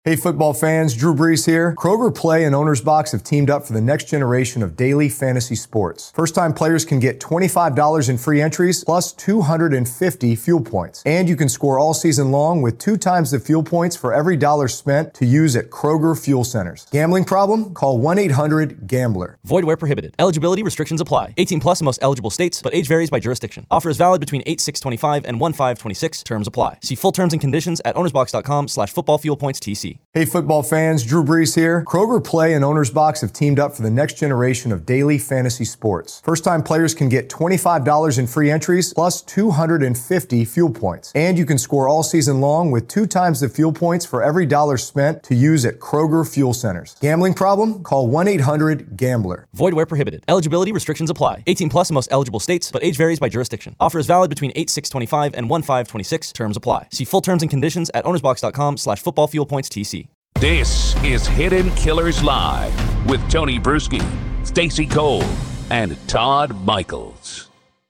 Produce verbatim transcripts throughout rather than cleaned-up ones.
Hey football fans, Drew Brees here. Kroger Play and Owner's Box have teamed up for the next generation of daily fantasy sports. First-time players can get twenty-five dollars in free entries plus two hundred fifty fuel points. And you can score all season long with two times the fuel points for every dollar spent to use at Kroger Fuel Centers. Gambling problem? Call one eight hundred gambler. Void where prohibited. Eligibility restrictions apply. eighteen plus in most eligible states, but age varies by jurisdiction. Offer is valid between eight six twenty-five and one five twenty-six. Terms apply. See full terms and conditions at ownersbox.com slash football fuel points TC. Hey football fans, Drew Brees here. Kroger Play and Owner's Box have teamed up for the next generation of daily fantasy sports. First-time players can get twenty-five dollars in free entries plus two hundred fifty fuel points. And you can score all season long with two times the fuel points for every dollar spent to use at Kroger Fuel Centers. Gambling problem? Call one eight hundred gambler. Void where prohibited. Eligibility restrictions apply. eighteen plus in most eligible states, but age varies by jurisdiction. Offer is valid between eight six twenty-five and one five twenty-six. Terms apply. See full terms and conditions at ownersbox.com slash football fuel points TC. This is Hidden Killers Live with Tony Bruschi, Stacey Cole, and Todd Michaels.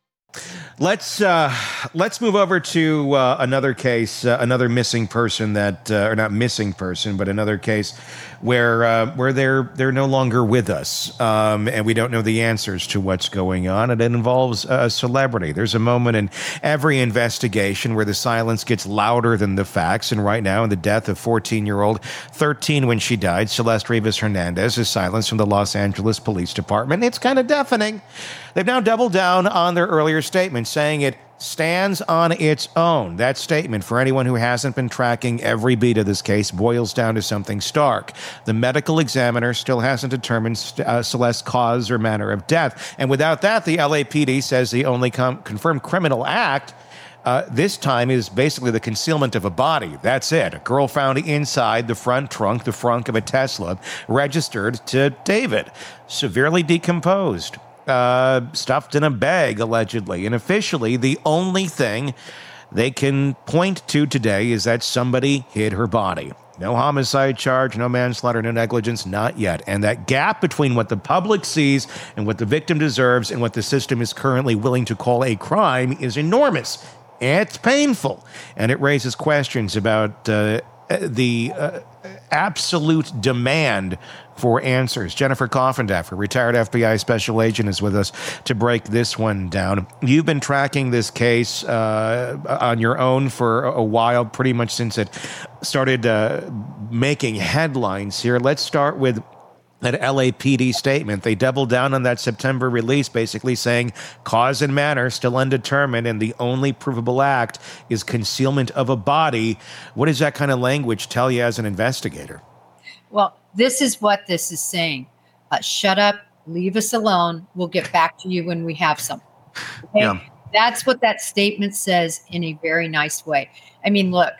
Let's uh, let's move over to uh, another case, uh, another missing person that, uh, or not missing person, but another case where uh, where they're they're no longer with us, um, and we don't know the answers to what's going on. And it involves a celebrity. There's a moment in every investigation where the silence gets louder than the facts. And right now, in the death of fourteen-year-old, thirteen when she died, Celeste Rivas Hernandez, is silenced from the Los Angeles Police Department. It's kind of deafening. They've now doubled down on their earlier statement, saying it stands on its own. That statement, for anyone who hasn't been tracking every beat of this case, boils down to something stark. The medical examiner still hasn't determined uh, Celeste's cause or manner of death. And without that, the L A P D says the only com- confirmed criminal act Uh, this time is basically the concealment of a body. That's it. A girl found inside the front trunk, the frunk of a Tesla, registered to David, severely decomposed, uh, stuffed in a bag, allegedly. And officially, the only thing they can point to today is that somebody hid her body. No homicide charge, no manslaughter, no negligence, not yet. And that gap between what the public sees and what the victim deserves and what the system is currently willing to call a crime is enormous. It's painful, and it raises questions about uh, the uh, absolute demand for answers. Jennifer Coffindaffer, retired F B I special agent, is with us to break this one down. You've been tracking this case uh, on your own for a while, pretty much since it started uh, making headlines here. Let's start with that L A P D statement. They doubled down on that September release, basically saying cause and manner still undetermined, and the only provable act is concealment of a body. What does that kind of language tell you as an investigator? Well, this is what this is saying. Uh, shut up, leave us alone. We'll get back to you when we have some. Okay? Yeah. That's what that statement says in a very nice way. I mean, look,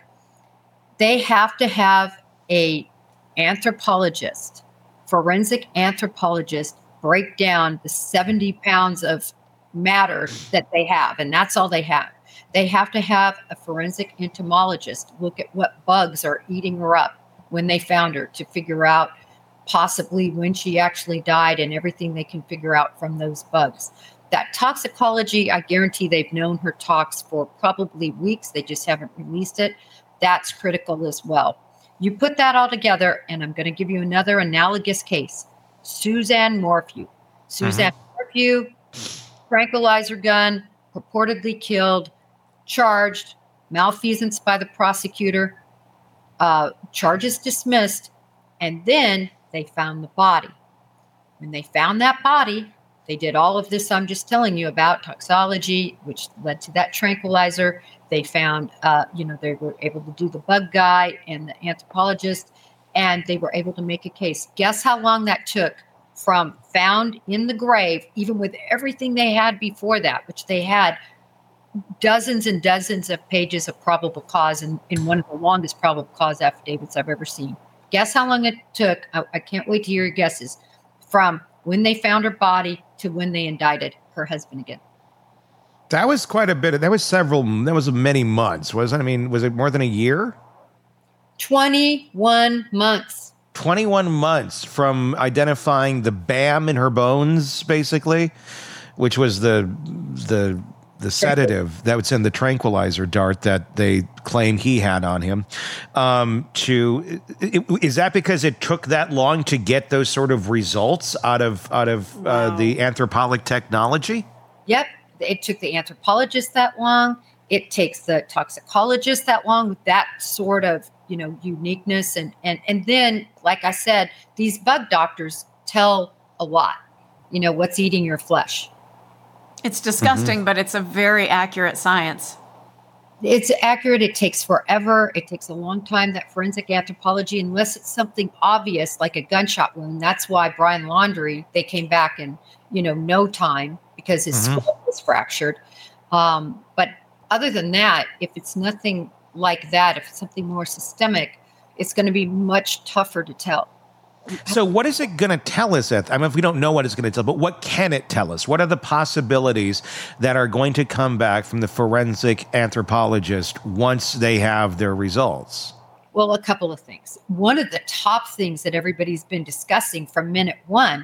they have to have a anthropologist, forensic anthropologist, break down the seventy pounds of matter that they have, and that's all they have. They have to have a forensic entomologist look at what bugs are eating her up when they found her to figure out possibly when she actually died and everything they can figure out from those bugs. That toxicology, I guarantee they've known her tox for probably weeks. They just haven't released it. That's critical as well. You put that all together, and I'm going to give you another analogous case. Suzanne Morphew. Suzanne uh-huh. Morphew, tranquilizer gun, purportedly killed, charged, malfeasance by the prosecutor, uh, charges dismissed, and then they found the body. When they found that body, they did all of this I'm just telling you about, toxology, which led to that tranquilizer. They found, uh, you know, they were able to do the bug guy and the anthropologist, and they were able to make a case. Guess how long that took from found in the grave, even with everything they had before that, which they had dozens and dozens of pages of probable cause in, in one of the longest probable cause affidavits I've ever seen. Guess how long it took? I, I can't wait to hear your guesses. From when they found her body to when they indicted her husband again. That was quite a bit. That was several, that was many months, wasn't it? I mean, was it more than a year? twenty-one months. twenty-one months from identifying the B A M in her bones, basically, which was the the the sedative that would send the tranquilizer dart that they claim he had on him. Um, to it, is that because it took that long to get those sort of results out of out of Wow. uh, the anthropolic technology? Yep. It took the anthropologist that long. It takes the toxicologist that long with that sort of, you know, uniqueness. And, and, and then, like I said, these bug doctors tell a lot, you know, what's eating your flesh. It's disgusting, mm-hmm. but it's a very accurate science. It's accurate. It takes forever. It takes a long time, that forensic anthropology, unless it's something obvious like a gunshot wound. That's why Brian Laundrie, they came back in, you know, no time because his mm-hmm. skull was fractured. Um, but other than that, if it's nothing like that, if it's something more systemic, it's going to be much tougher to tell. So what is it going to tell us? At, I mean, if we don't know what it's going to tell, but what can it tell us? What are the possibilities that are going to come back from the forensic anthropologist once they have their results? Well, a couple of things. One of the top things that everybody's been discussing from minute one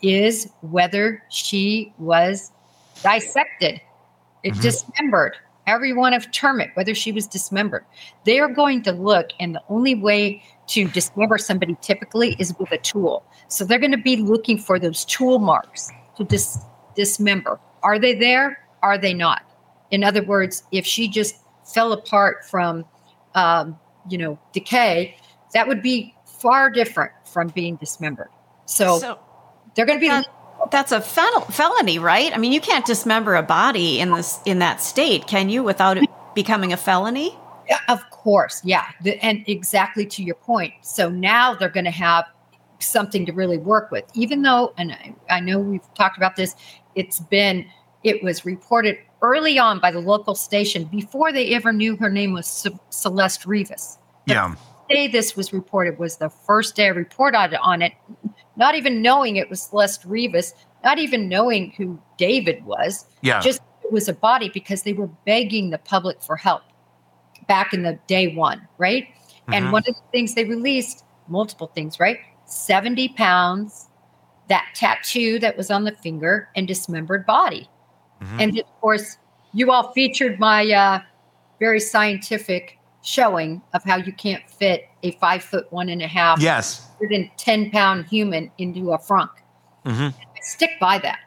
is whether she was dissected, it mm-hmm. dismembered. Every one of termite, whether she was dismembered. They are going to look, and the only way to dismember somebody typically is with a tool. So they're going to be looking for those tool marks to dis- dismember. Are they there? Are they not? In other words, if she just fell apart from, um, you know, decay, that would be far different from being dismembered. So, so they're going to be... That- That's a fel- felony, right? I mean, you can't dismember a body in this in that state, can you, without it becoming a felony? Yeah, of course, yeah. The, and exactly to your point. So now they're going to have something to really work with, even though, and I, I know we've talked about this, it's been, it was reported early on by the local station before they ever knew her name was C- Celeste Rivas. Yeah. The day this was reported was the first day I reported on it, not even knowing it was Celeste Rivas, not even knowing who David was. Yeah. Just it was a body because they were begging the public for help back in the day one, right? Mm-hmm. And one of the things they released, multiple things, right? seventy pounds, that tattoo that was on the finger, and dismembered body. Mm-hmm. And of course, you all featured my uh, very scientific showing of how you can't fit a five foot one and a half, yes, one hundred ten pound human into a frunk. Mm-hmm. I stick by that.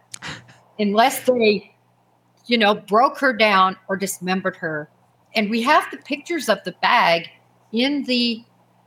Unless they, you know, broke her down or dismembered her. And we have the pictures of the bag in the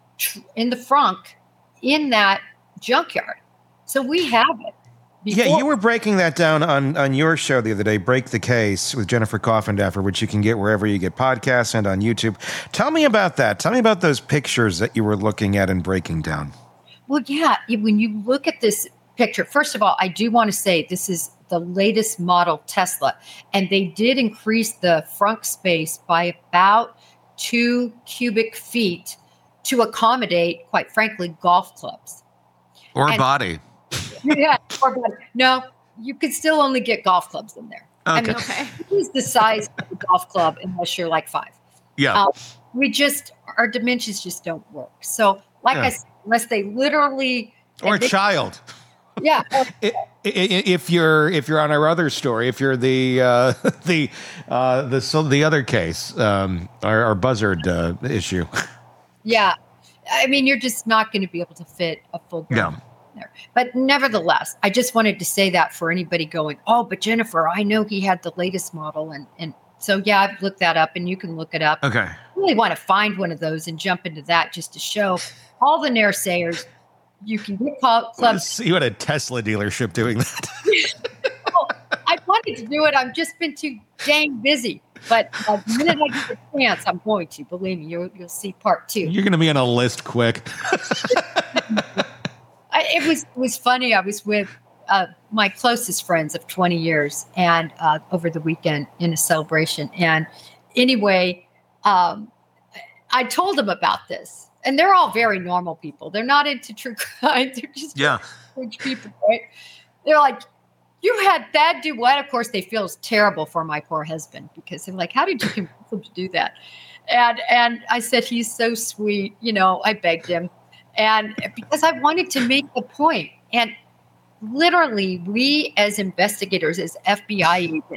in the frunk in that junkyard. So we have it. Before. Yeah, you were breaking that down on, on your show the other day, Break the Case with Jennifer Coffindaffer, which you can get wherever you get podcasts and on YouTube. Tell me about that. Tell me about those pictures that you were looking at and breaking down. Well, yeah, when you look at this picture, first of all, I do want to say this is the latest model Tesla, and they did increase the frunk space by about two cubic feet to accommodate, quite frankly, golf clubs. Or and, body. Yeah, or body. No, you could still only get golf clubs in there. Okay. I mean, okay. This is the size of a golf club unless you're like five. Yeah. Um, we just, our dimensions just don't work. So, like yeah. I said, unless they literally... Or a they, child. Yeah. It, if you're if you're on our other story, if you're the uh, the uh, the so the other case, um, our, our buzzard uh, issue. Yeah, I mean, you're just not going to be able to fit a full grown yeah. there. But nevertheless, I just wanted to say that for anybody going, oh, but Jennifer, I know he had the latest model, and and so yeah, I've looked that up, and you can look it up. Okay. I really want to find one of those and jump into that just to show all the naysayers. You can get clubs. Let's see what a Tesla dealership doing that. Well, I wanted to do it. I've just been too dang busy. But uh, the minute I get the chance, I'm going to. Believe me, you'll, you'll see part two. You're going to be on a list quick. I, it was it was funny. I was with uh, my closest friends of twenty years, and uh, over the weekend in a celebration. And anyway, um, I told them about this. And they're all very normal people. They're not into true crime. They're just yeah. rich people, right? They're like, you had Thad do what? Of course, they feel terrible for my poor husband because they're like, how did you convince him to do that? And and I said, he's so sweet. You know, I begged him. And because I wanted to make the point. And literally, we as investigators, as F B I agents,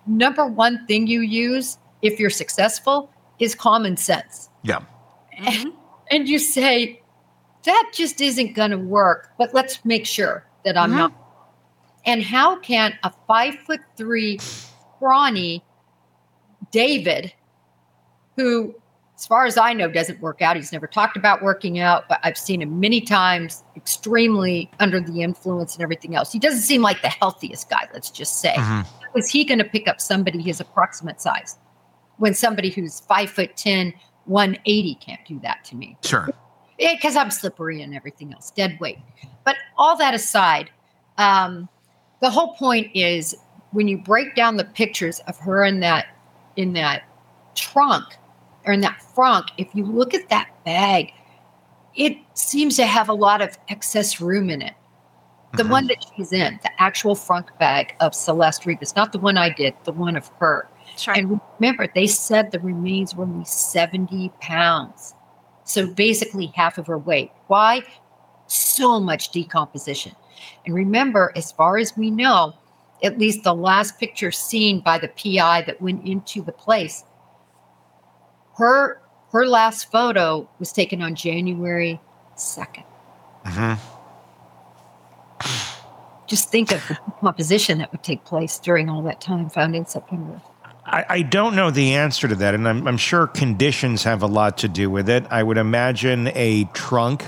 number one thing you use if you're successful is common sense. Yeah. And, and you say, that just isn't going to work, but let's make sure that I'm Mm-hmm. not. And how can a five foot three scrawny David, who, as far as I know, doesn't work out. He's never talked about working out, but I've seen him many times, extremely under the influence and everything else. He doesn't seem like the healthiest guy, let's just say. Mhm. Is he going to pick up somebody his approximate size when somebody who's five foot ten, one eighty can't do that to me? Sure. Because I'm slippery and everything else, dead weight. But all that aside, um, the whole point is when you break down the pictures of her in that in that trunk or in that frunk, if you look at that bag, it seems to have a lot of excess room in it. The Mhm. one that she's in, the actual frunk bag of Celeste Regas, not the one I did, the one of her. Sure. And remember, they said the remains were only seventy pounds. So basically half of her weight. Why? So much decomposition. And remember, as far as we know, at least the last picture seen by the P I that went into the place, her her last photo was taken on January second. Mhm. Just think of the decomposition that would take place during all that time, found in September. I, I don't know the answer to that, and I'm, I'm sure conditions have a lot to do with it. I would imagine a trunk,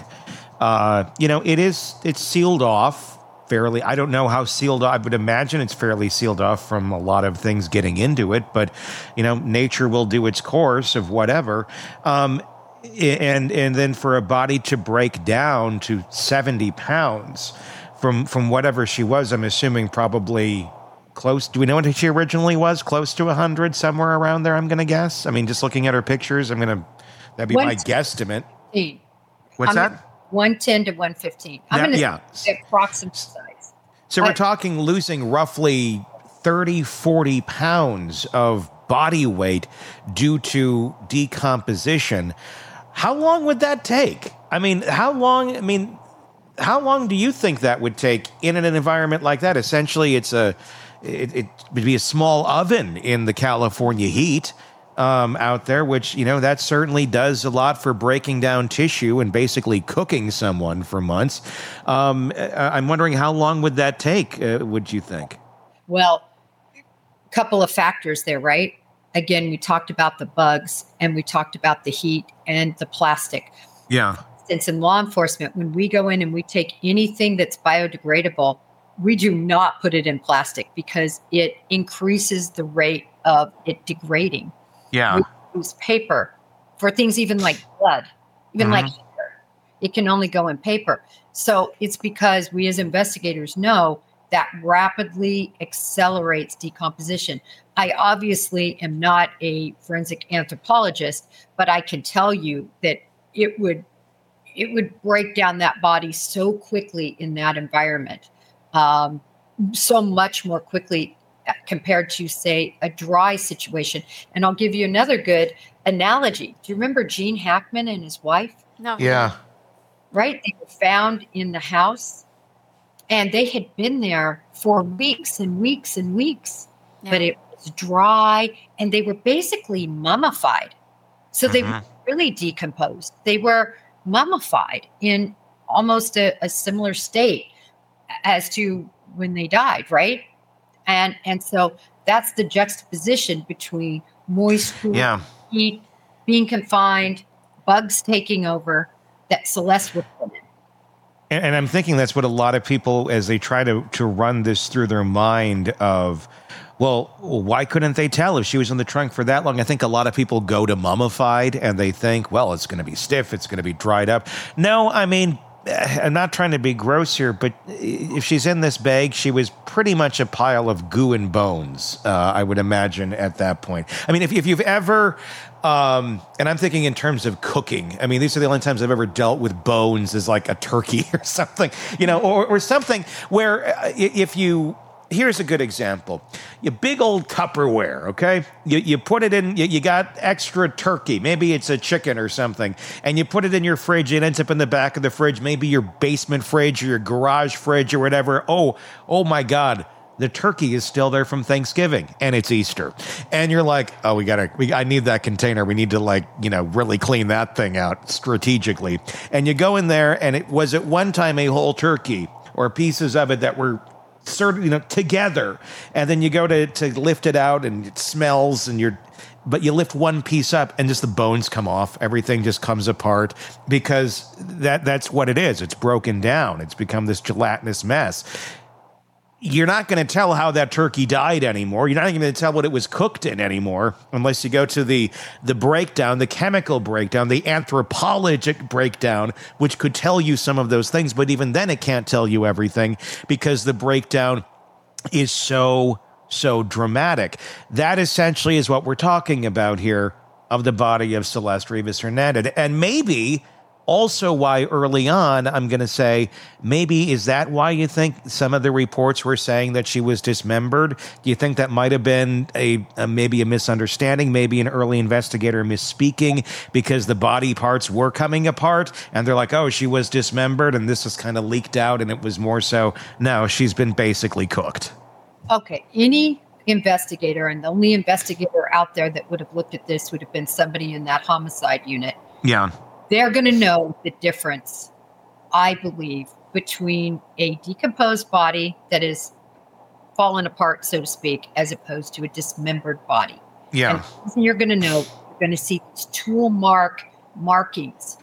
uh, you know, it is it's sealed off fairly. I don't know how sealed off. I would imagine it's fairly sealed off from a lot of things getting into it, but you know, nature will do its course of whatever. Um, and and then for a body to break down to seventy pounds from from whatever she was, I'm assuming probably close. Do we know what she originally was? Close to one hundred, somewhere around there, I'm going to guess. I mean, just looking at her pictures, I'm going to, that'd be One- my guesstimate. fifteen. What's I'm that? gonna- one ten to one fifteen. I'm Yeah, going to yeah. say approximate size. So we're I- talking losing roughly thirty, forty pounds of body weight due to decomposition. How long would that take? I mean, how long, I mean, how long do you think that would take in an environment like that? Essentially, it's a, it, it would be a small oven in the California heat um, out there, which, you know, that certainly does a lot for breaking down tissue and basically cooking someone for months. Um, I- I'm wondering how long would that take, uh, would you think? Well, a couple of factors there, right? Again, we talked about the bugs and we talked about the heat and the plastic. Yeah. Since in law enforcement, when we go in and we take anything that's biodegradable, we do not put it in plastic because it increases the rate of it degrading. Yeah. We use paper for things even like blood, even Mhm. like hair. It can only go in paper. So it's because we as investigators know that rapidly accelerates decomposition. I obviously am not a forensic anthropologist, but I can tell you that it would it would break down that body so quickly in that environment, um, so much more quickly compared to, say, a dry situation. And I'll give you another good analogy. Do you remember Gene Hackman and his wife? No. Yeah. Right? They were found in the house and they had been there for weeks and weeks and weeks, Yeah. but it was dry and they were basically mummified. So they Mhm. were really decomposed. They were mummified in almost a, a similar state as to when they died, right? And and so that's the juxtaposition between moisture, Yeah. heat, being confined, bugs taking over that Celeste was in. And, and I'm thinking that's what a lot of people, as they try to, to run this through their mind of, well, why couldn't they tell if she was in the trunk for that long? I think a lot of people go to mummified and they think, well, it's going to be stiff. It's going to be dried up. No, I mean, I'm not trying to be gross here, but if she's in this bag, she was pretty much a pile of goo and bones, uh, I would imagine at that point. I mean, if, if you've ever, um, and I'm thinking in terms of cooking, I mean, these are the only times I've ever dealt with bones as like a turkey or something, you know, or, or something where uh, if you, here's a good example. You big old Tupperware, okay? You you put it in, you, you got extra turkey. Maybe it's a chicken or something. And you put it in your fridge. It ends up in the back of the fridge, maybe your basement fridge or your garage fridge or whatever. Oh, oh my God. the turkey is still there from Thanksgiving and it's Easter. And you're like, oh, we gotta, we, I need that container. We need to like, you know, really clean that thing out strategically. And you go in there and it was at one time a whole turkey or pieces of it that were sort of, you know, together. And then you go to, to lift it out and it smells and you're, but you lift one piece up and just the bones come off. Everything just comes apart because that that's what it is. It's broken down. It's become this gelatinous mess. You're not going to tell how that turkey died anymore. You're not going to tell what it was cooked in anymore unless you go to the the breakdown, the chemical breakdown, the anthropologic breakdown, which could tell you some of those things. But even then, it can't tell you everything because the breakdown is so so dramatic. That essentially is what we're talking about here of the body of Celeste Rivas Hernandez. And maybe also why early on, I'm going to say, maybe is that why you think some of the reports were saying that she was dismembered? Do you think that might have been a, a maybe a misunderstanding, maybe an early investigator misspeaking because the body parts were coming apart and they're like, oh, she was dismembered and this was kind of leaked out and it was more so, no, she's been basically cooked. Okay, any investigator, and the only investigator out there that would have looked at this would have been somebody in that homicide unit. Yeah. They're going to know the difference, I believe, between a decomposed body that is fallen apart, so to speak, as opposed to a dismembered body. Yeah. And you're going to know, you're going to see tool mark markings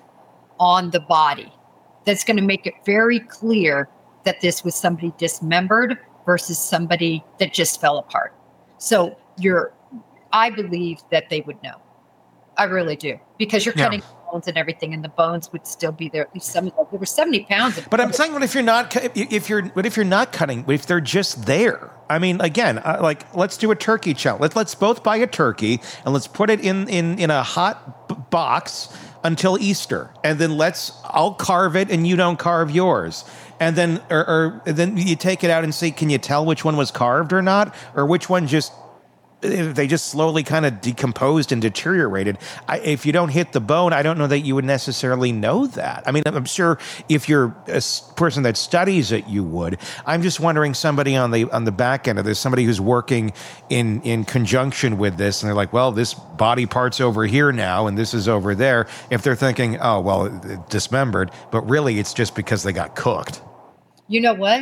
on the body. That's going to make it very clear that this was somebody dismembered versus somebody that just fell apart. So you're, I believe that they would know. I really do. Because you're cutting yeah. bones and everything, and the bones would still be there. At least some, there were seventy pounds of But I'm saying, what if you're not, if you're, what if you're not cutting, what if they're just there? I mean, again, uh, like, let's do a turkey challenge. Let's, let's both buy a turkey and let's put it in, in, in a hot b- box until Easter. And then let's, I'll carve it and you don't carve yours. And then, or, or then you take it out and see, can you tell which one was carved or not? Or which one just, they just slowly kind of decomposed and deteriorated. I, if you don't hit the bone, I don't know that you would necessarily know that. I mean, I'm sure if you're a person that studies it, you would. I'm just wondering, somebody on the on the back end of this, somebody who's working in, in conjunction with this, and they're like, well, this body part's over here now, and this is over there. If they're thinking, oh, well, it dismembered, but really it's just because they got cooked. You know what?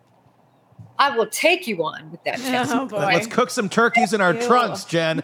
I will take you on with that. Oh, boy. Let's cook some turkeys in our Ew. trunks, Jen.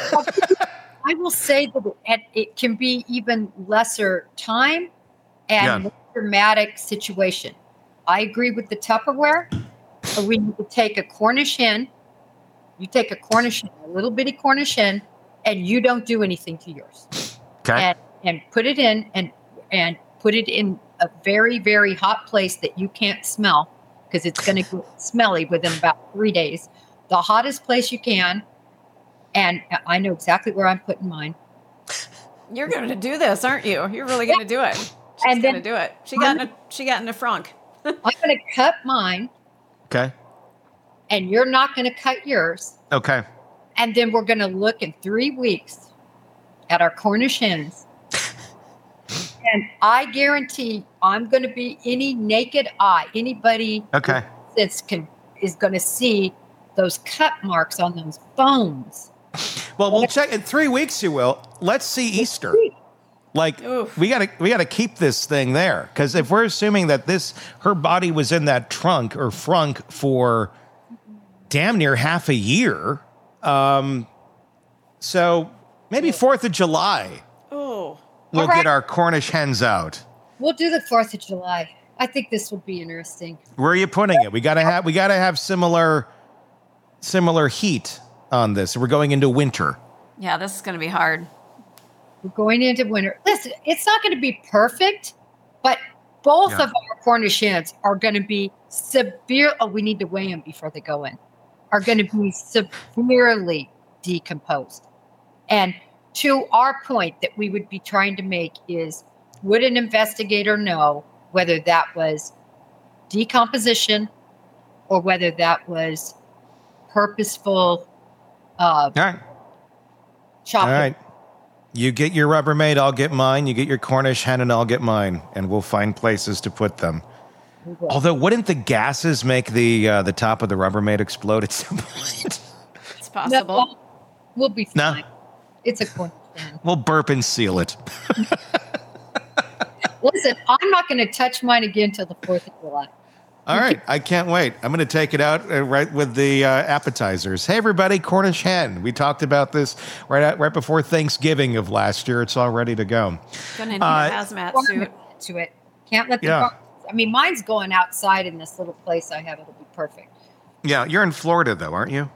I will say that it, it can be even lesser time and Yeah. more dramatic situation. I agree with the Tupperware. We need to take a Cornish hen. You take a Cornish hen, a little bitty Cornish hen, and you don't do anything to yours. Okay. And, and put it in and and put it in a very, very hot place that you can't smell, because it's going to get smelly within about three days. The hottest place you can. And I know exactly where I'm putting mine. You're going to do this, aren't you? You're really going to do it. She's And going then- to do it. She got in a, she got in a frunk. I'm going to cut mine, Okay. and you're not going to cut yours. Okay. And then we're going to look in three weeks at our Cornish hens. And I guarantee I'm going to be any naked eye, anybody Okay. that's can is going to see those cut marks on those bones. Well, we'll check in three weeks. You will. Let's see Easter. Like Oof. we gotta we gotta keep this thing there, because if we're assuming that this her body was in that trunk or frunk for damn near half a year, um, so maybe Fourth of July Oh. we'll All right. get our Cornish hens out. We'll do the fourth of July. I think this will be interesting. Where are you putting it? We gotta have we gotta have similar similar heat on this. We're going into winter. Yeah, this is going to be hard. We're going into winter. Listen, it's not going to be perfect, but both Yeah. of our Cornish hens are going to be severe. Oh, we need to weigh them before they go in. Are going to be severely decomposed. And to our point that we would be trying to make is, would an investigator know whether that was decomposition or whether that was purposeful uh, All right. chopping? All right. You get your Rubbermaid, I'll get mine. You get your Cornish hen, and I'll get mine. And we'll find places to put them. We will. Although, wouldn't the gases make the uh, the top of the Rubbermaid explode at some point? It's possible. No, we'll be No. fine. It's a coin. We'll burp and seal it. Listen, I'm not going to touch mine again till the fourth of July. All right, I can't wait. I'm going to take it out uh, right with the uh, appetizers. Hey, everybody, Cornish hen. We talked about this right at, right before Thanksgiving of last year. It's all ready to go. Gonna need Uh, a hazmat suit. To it. Can't let the Yeah. dog- I mean, mine's going outside in this little place I have. It'll be perfect. Yeah, you're in Florida, though, aren't you?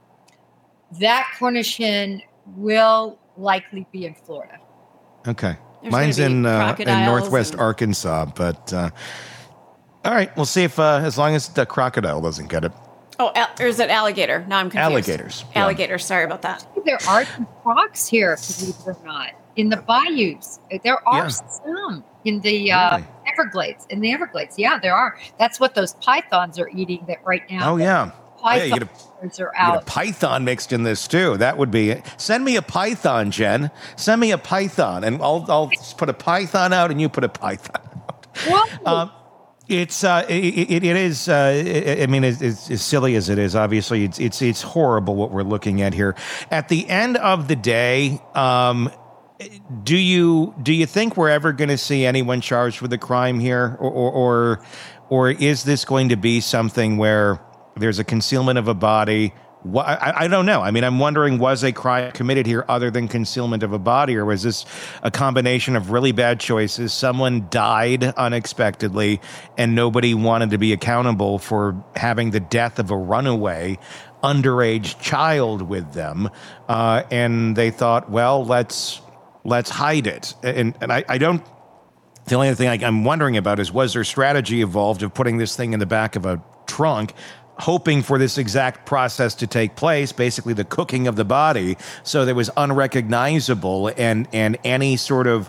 That Cornish hen will likely be in Florida. Okay. There's Mine's gonna be in, uh, in crocodiles Northwest and- Arkansas, but uh, all right, we'll see if uh, as long as the crocodile doesn't get it. Oh, al- or is it alligator? No, I'm confused. Alligators, yeah. Alligators. Sorry about that. There are some crocs here, believe it or not, in the bayous. There are Yeah. some in the uh, Really? Everglades. In the Everglades, yeah, there are. That's what those pythons are eating. That right now. Oh yeah. Oh, yeah, you pythons get a- are You get a out. python mixed in this too. That would be it. Send me a python, Jen. Send me a python, and I'll I'll just put a python out, and you put a python out. Whoa. Um, it's uh, it, it, it is. Uh, I I mean, it's, it's as silly as it is. Obviously, it's it's it's horrible what we're looking at here. At the end of the day, um, do you do you think we're ever going to see anyone charged with a crime here, or or or, or is this going to be something where there's a concealment of a body? Wha- I, I don't know. I mean, I'm wondering, was a crime committed here other than concealment of a body, or was this a combination of really bad choices? Someone died unexpectedly, and nobody wanted to be accountable for having the death of a runaway underage child with them, uh, and they thought, well, let's let's hide it. And and I, I don't. The only thing I, I'm wondering about is, was their strategy evolved of putting this thing in the back of a trunk, hoping for this exact process to take place, basically the cooking of the body, so that it was unrecognizable, and and any sort of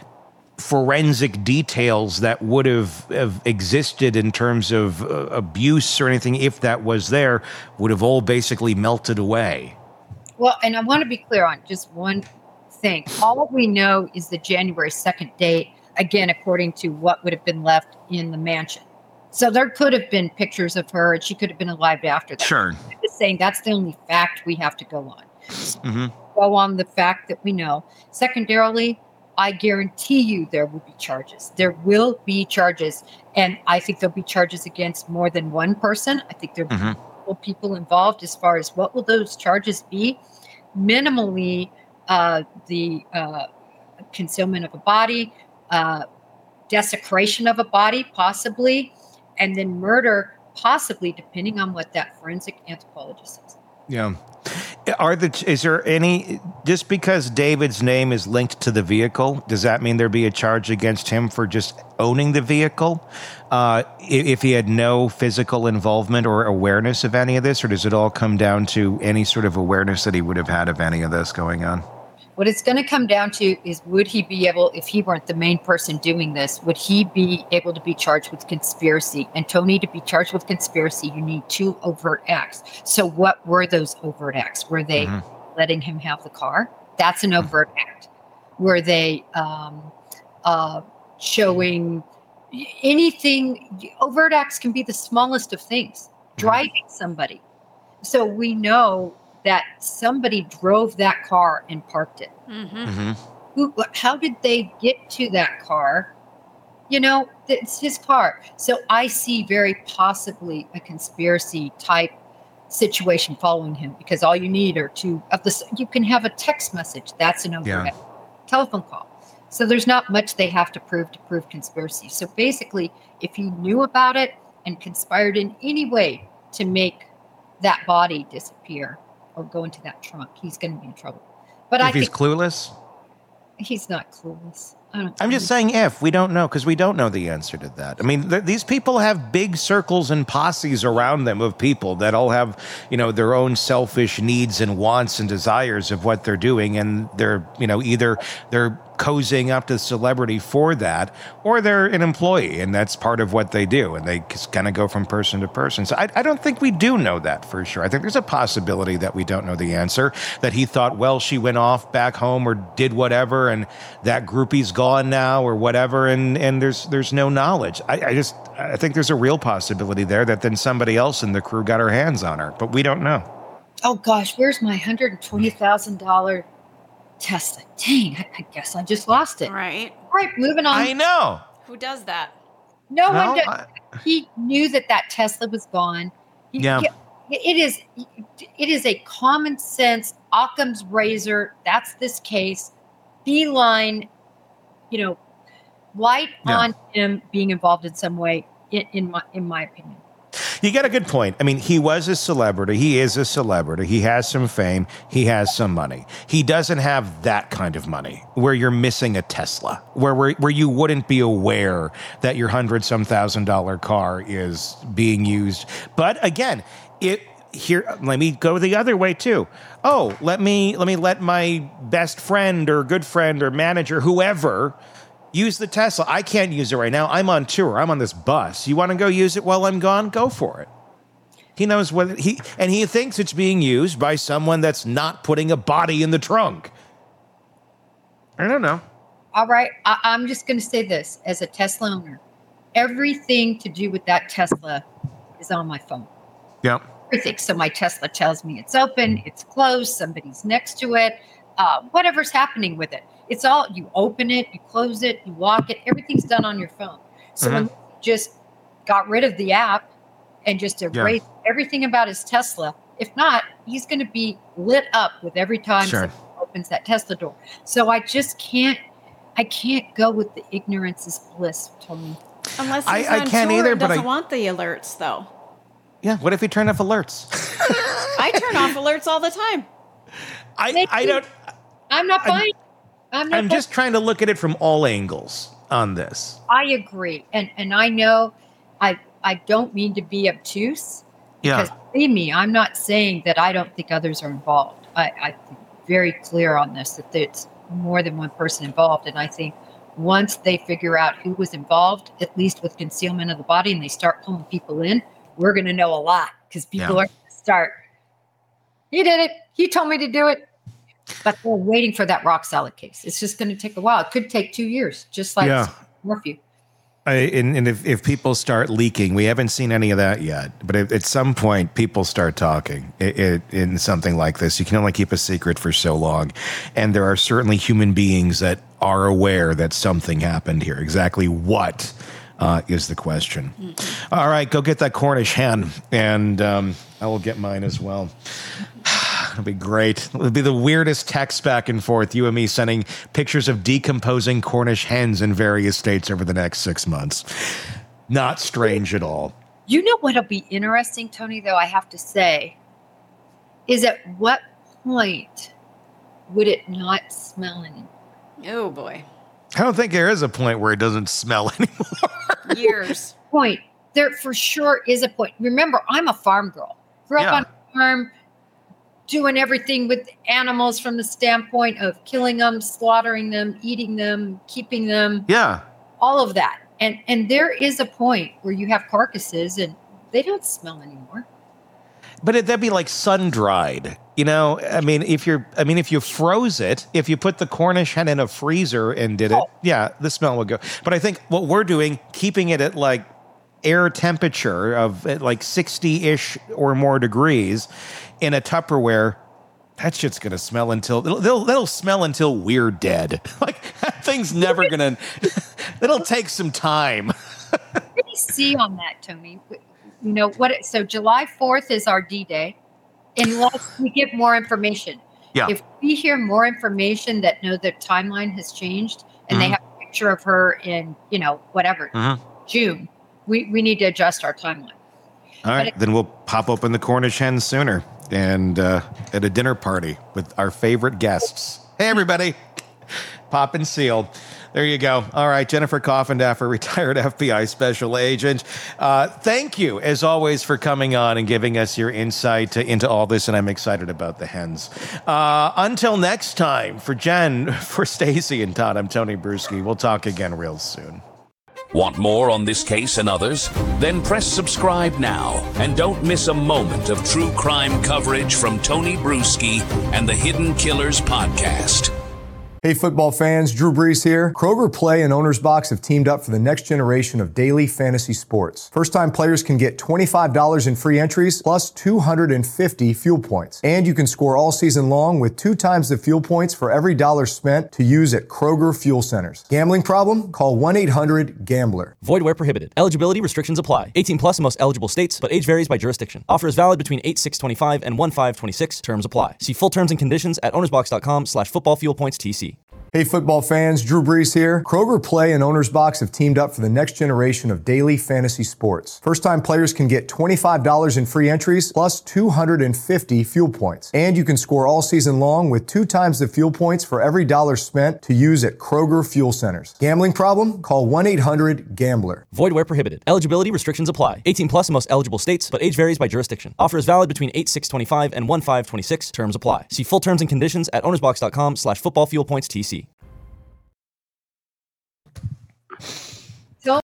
forensic details that would have, have existed in terms of uh, abuse or anything, if that was there, would have all basically melted away. Well, and I want to be clear on just one thing. All we know is the January second date, again, according to what would have been left in the mansion. So there could have been pictures of her, and she could have been alive after that. Sure. I'm just saying that's the only fact we have to go on. Mm-hmm. Go on the fact that we know. Secondarily, I guarantee you there will be charges. There will be charges. And I think there'll be charges against more than one person. I think there will Mhm. be multiple people involved. As far as what will those charges be? Minimally, uh, the uh, concealment of a body, uh, desecration of a body, possibly, and then murder, possibly, depending on what that forensic anthropologist says. Yeah. Are the is there any, just because David's name is linked to the vehicle, does that mean there'd be a charge against him for just owning the vehicle? Uh, if, if he had no physical involvement or awareness of any of this, or does it all come down to any sort of awareness that he would have had of any of this going on? What it's going to come down to is, would he be able, if he weren't the main person doing this, would he be able to be charged with conspiracy? And Tony, to be charged with conspiracy, you need two overt acts. So what were those overt acts? Were they Mm-hmm. letting him have the car? That's an overt act. Were they um, uh, showing anything? Overt acts can be the smallest of things. Driving somebody. So we know that somebody drove that car and parked it. Mm-hmm. Mm-hmm. Who, how did they get to that car? You know, it's his car. So I see very possibly a conspiracy type situation following him, because all you need are two of this. You can have a text message. That's an overt Yeah. telephone call. So there's not much they have to prove to prove conspiracy. So basically, if he knew about it and conspired in any way to make that body disappear or go into that trunk, he's going to be in trouble. But I If he's think clueless? he's not clueless. I don't I'm just saying if. We don't know, because we don't know the answer to that. I mean, th- these people have big circles and posses around them of people that all have, you know, their own selfish needs and wants and desires of what they're doing. And they're, you know, either they're cozying up to celebrity for that, or they're an employee and that's part of what they do, and they just kind of go from person to person. So I, I don't think we do know that for sure. I think there's a possibility that we don't know the answer, that he thought, well, she went off back home or did whatever, and that groupie's gone now or whatever, and, and there's there's no knowledge. I, I just I think there's a real possibility there that then somebody else in the crew got her hands on her, but we don't know. Oh gosh, where's my one hundred twenty thousand dollars Tesla? Dang, I, I guess I just lost it. Right. All right, moving on. I know. Who does that? No, No, one. Did. I- He knew that that Tesla was gone. He, Yeah. he- it is. It is a common sense Occam's razor. That's this case. Beeline, you know, light Yeah. on him being involved in some way. In, in my in my opinion. You got a good point. I mean, he was a celebrity. He is a celebrity. He has some fame. He has some money. He doesn't have that kind of money where you're missing a Tesla, where where, where you wouldn't be aware that your hundred some thousand dollar car is being used. But again, it here. Let me go the other way too. Oh, let me let me let my best friend or good friend or manager, whoever, use the Tesla. I can't use it right now. I'm on tour. I'm on this bus. You want to go use it while I'm gone? Go for it. He knows what he, and he thinks it's being used by someone that's not putting a body in the trunk. I don't know. All right, I, I'm just going to say this as a Tesla owner: everything to do with that Tesla is on my phone. Yeah. Everything. So my Tesla tells me it's open, it's closed, somebody's next to it, uh, whatever's happening with it. It's all, you open it, you close it, you lock it, everything's done on your phone. So when Mm-hmm. he just got rid of the app and just erased everything about his Tesla, if not, he's going to be lit up with every time Sure. somebody opens that Tesla door. So I just can't, I can't go with the ignorance is bliss, Tony. Unless I- he's I on can't tour either, and but doesn't I- want the alerts, though. Yeah. What if he turned off alerts? I turn off alerts all the time. I, I don't, I'm not buying. I'm not I'm buying. just trying to look at it from all angles on this. I agree, and and I know, I I don't mean to be obtuse. Because believe me, I'm not saying that I don't think others are involved. I, I'm very clear on this, that there's more than one person involved. And I think once they figure out who was involved, at least with concealment of the body, and they start pulling people in, we're going to know a lot, because people Yeah. are going to start, he did it. He told me to do it. But they're waiting for that rock solid case. It's just going to take a while. It could take two years, just like Yeah. Morphew. I, and, and if, if people start leaking, we haven't seen any of that yet. But if, at some point, people start talking it, it, in something like this. You can only keep a secret for so long. And there are certainly human beings that are aware that something happened here. Exactly what uh, is the question. Mm-hmm. All right, go get that Cornish hen. And um, I will get mine as well. It'll be great. It'll be the weirdest text back and forth, you and me sending pictures of decomposing Cornish hens in various states over the next six months. Not strange at all. You know what'll be interesting, Tony, though, I have to say, is at what point would it not smell anymore? Oh, boy. I don't think there is a point where it doesn't smell anymore. Years. Point. There for sure is a point. Remember, I'm a farm girl. Grew up Yeah. on a farm, doing everything with animals from the standpoint of killing them, slaughtering them, eating them, keeping them, Yeah. all of that. And and there is a point where you have carcasses and they don't smell anymore. But it, that'd be like sun dried. You know, I mean, if you're, I mean, if you froze it, if you put the Cornish hen in a freezer and did it, Oh. yeah, the smell would go. But I think what we're doing, keeping it at like air temperature of at like sixty-ish or more degrees in a Tupperware, that shit's gonna smell until it'll, it'll, it'll smell until we're dead. Like that thing's never gonna. It'll take some time. What do you see on that, Tony? You know what? It, so July fourth is our D-Day, unless we get more information. Yeah. If we hear more information that know the timeline has changed and they Mhm. have a picture of her in, you know, whatever, Mhm. June, we, we need to adjust our timeline. All right, it- then we'll pop open the Cornish hen sooner and uh, at a dinner party with our favorite guests. Hey, everybody. Pop and seal. There you go. All right, Jennifer Coffindaffer, retired F B I special agent. Uh, thank you, as always, for coming on and giving us your insight into all this, and I'm excited about the hens. Uh, until next time, for Jen, for Stacey and Todd, I'm Tony Bruschi. We'll talk again real soon. Want more on this case and others? Then press subscribe now and don't miss a moment of true crime coverage from Tony Bruschi and the Hidden Killers podcast. Hey football fans, Drew Brees here. Kroger Play and Owner's Box have teamed up for the next generation of daily fantasy sports. First-time players can get twenty-five dollars in free entries plus two hundred fifty fuel points. And you can score all season long with two times the fuel points for every dollar spent to use at Kroger Fuel Centers. Gambling problem? Call one eight hundred gambler. Void where prohibited. Eligibility restrictions apply. eighteen plus in most eligible states, but age varies by jurisdiction. Offer is valid between eight six twenty-five and one five twenty-six. Terms apply. See full terms and conditions at ownersbox.com slash football fuel points TC. Hey football fans, Drew Brees here. Kroger Play and Owner's Box have teamed up for the next generation of daily fantasy sports. First-time players can get twenty-five dollars in free entries plus two hundred fifty fuel points. And you can score all season long with two times the fuel points for every dollar spent to use at Kroger Fuel Centers. Gambling problem? Call one eight hundred gambler. Void where prohibited. Eligibility restrictions apply. eighteen plus in most eligible states, but age varies by jurisdiction. Offer is valid between eight six twenty-five and one five twenty-six. Terms apply. See full terms and conditions at ownersbox.com slash football fuel points TC.